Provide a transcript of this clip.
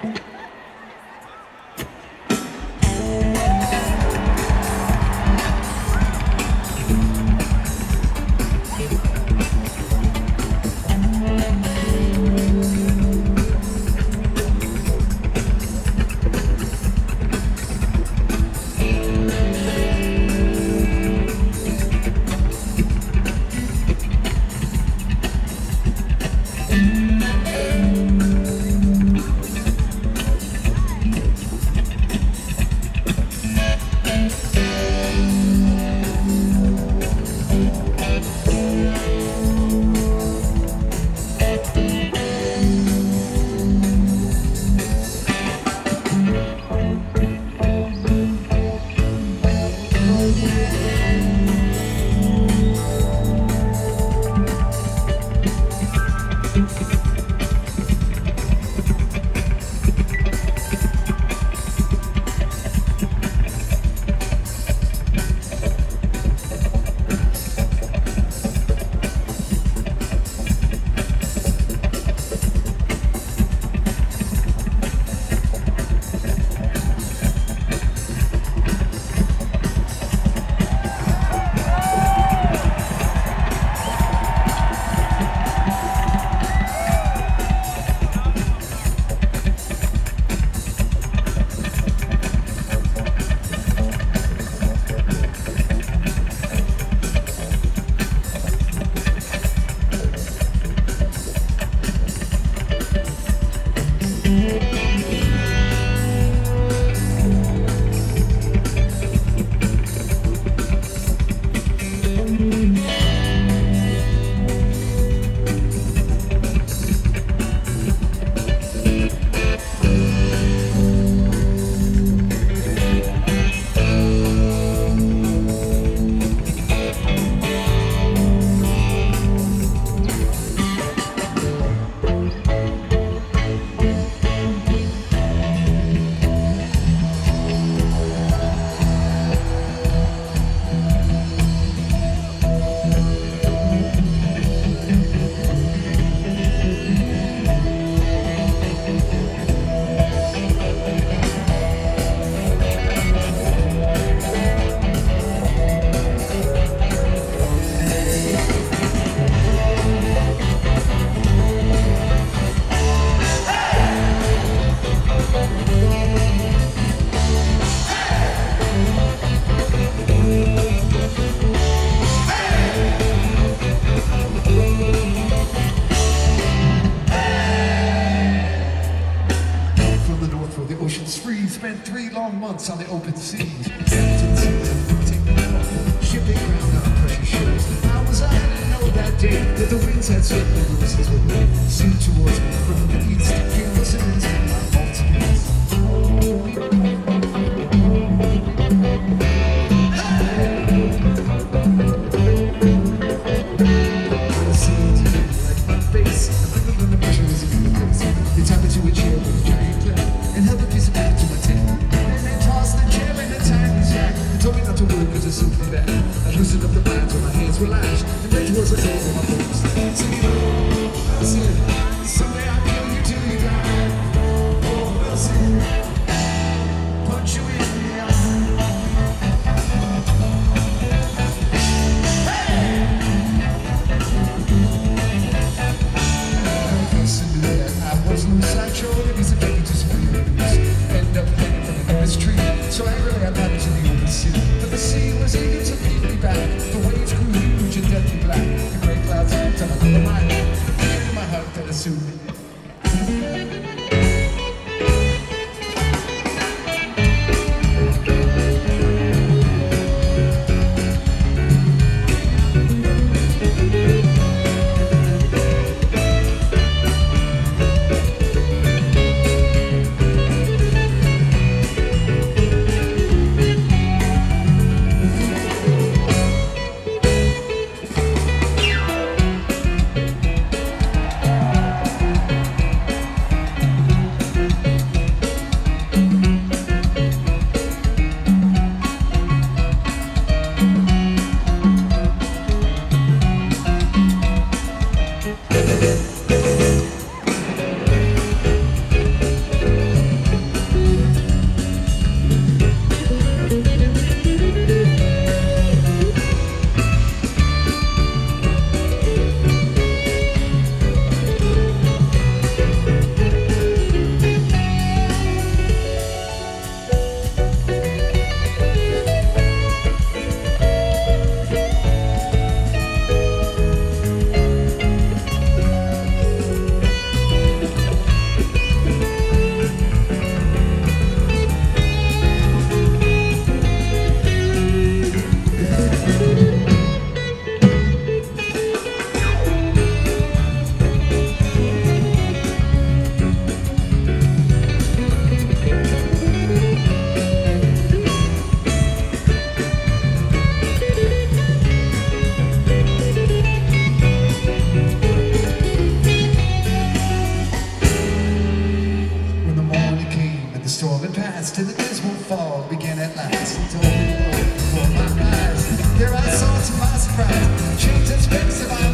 spent 3 long months on the open seas. Shipping ground on pressure ships. How was I to know that day that the winds had swept the roses with me? Soon towards me from the east, careless and into my multitudes. Relaxed, and then towards the goal of my bones. Singing, I said, someday I'll kill you till you die. Oh, we'll see. Punch you in the eye. Hey! Listen to that. I was no sideshow, it was a baby just for you. End up hanging from the nearest tree. So angrily I got into the open sea. But the sea was eager to lead me back. The waves grew huge and deadly black. The great clouds moved on my little mind. In my heart that assumed me. storm had passed, and the dismal fall began at last. And open before my eyes, there I saw to my surprise, change its face of